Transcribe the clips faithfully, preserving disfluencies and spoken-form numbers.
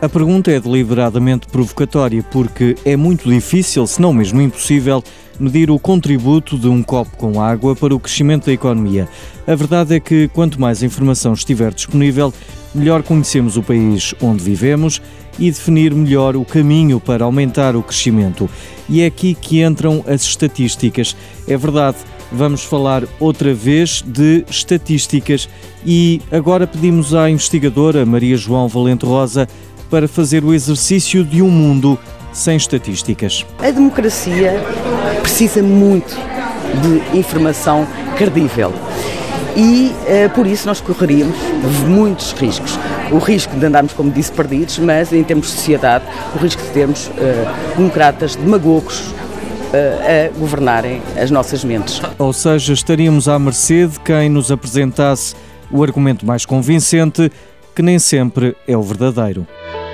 A pergunta é deliberadamente provocatória porque é muito difícil, se não mesmo impossível, medir o contributo de um copo com água para o crescimento da economia. A verdade é que quanto mais informação estiver disponível, melhor conhecemos o país onde vivemos e definir melhor o caminho para aumentar o crescimento. E é aqui que entram as estatísticas. É verdade, vamos falar outra vez de estatísticas e agora pedimos à investigadora Maria João Valente Rosa para fazer o exercício de um mundo sem estatísticas. A democracia precisa muito de informação credível e, eh, por isso, nós correríamos muitos riscos. O risco de andarmos, como disse, perdidos, mas, em termos de sociedade, o risco de termos eh, democratas demagogos eh, a governarem as nossas mentes. Ou seja, estaríamos à mercê de quem nos apresentasse o argumento mais convincente, que nem sempre é o verdadeiro.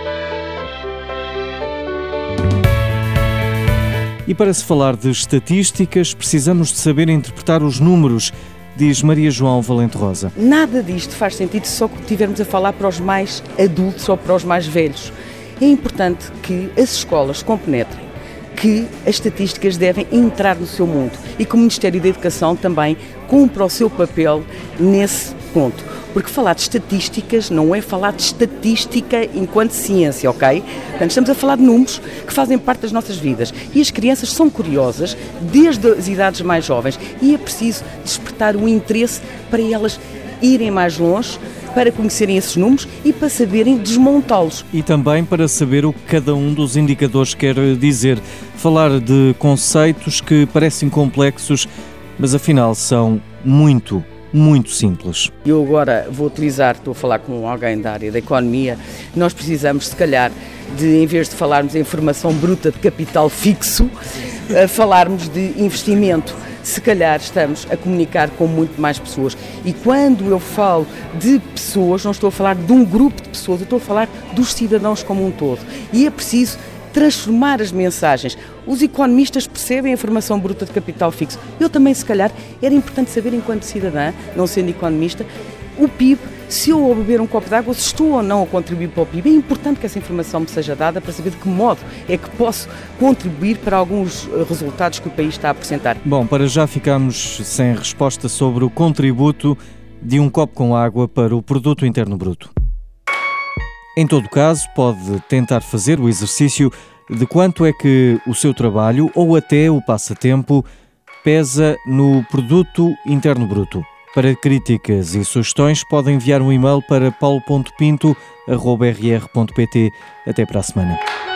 E para se falar de estatísticas, precisamos de saber interpretar os números, diz Maria João Valente Rosa. Nada disto faz sentido se só estivermos a falar para os mais adultos ou para os mais velhos. É importante que as escolas compenetrem que as estatísticas devem entrar no seu mundo e que o Ministério da Educação também cumpra o seu papel nesse ponto. Porque falar de estatísticas não é falar de estatística enquanto ciência, ok? Portanto, estamos a falar de números que fazem parte das nossas vidas. E as crianças são curiosas desde as idades mais jovens e é preciso despertar o interesse para elas irem mais longe, para conhecerem esses números e para saberem desmontá-los. E também para saber o que cada um dos indicadores quer dizer. Falar de conceitos que parecem complexos, mas afinal são muito muito simples. Eu agora vou utilizar, estou a falar com alguém da área da economia, nós precisamos, se calhar, de, em vez de falarmos em formação bruta de capital fixo, falarmos de investimento. Se calhar estamos a comunicar com muito mais pessoas. E quando eu falo de pessoas, não estou a falar de um grupo de pessoas, eu estou a falar dos cidadãos como um todo. E é preciso transformar as mensagens. Os economistas percebem a formação bruta de capital fixo. Eu também, se calhar, era importante saber, enquanto cidadã, não sendo economista, o P I B, se eu ao beber um copo de água, se estou ou não a contribuir para o P I B. É importante que essa informação me seja dada para saber de que modo é que posso contribuir para alguns resultados que o país está a apresentar. Bom, para já ficamos sem resposta sobre o contributo de um copo com água para o Produto Interno Bruto. Em todo caso, pode tentar fazer o exercício de quanto é que o seu trabalho ou até o passatempo pesa no Produto Interno Bruto. Para críticas e sugestões, pode enviar um e-mail para paulo ponto pinto arroba r r ponto p t. Até para a semana.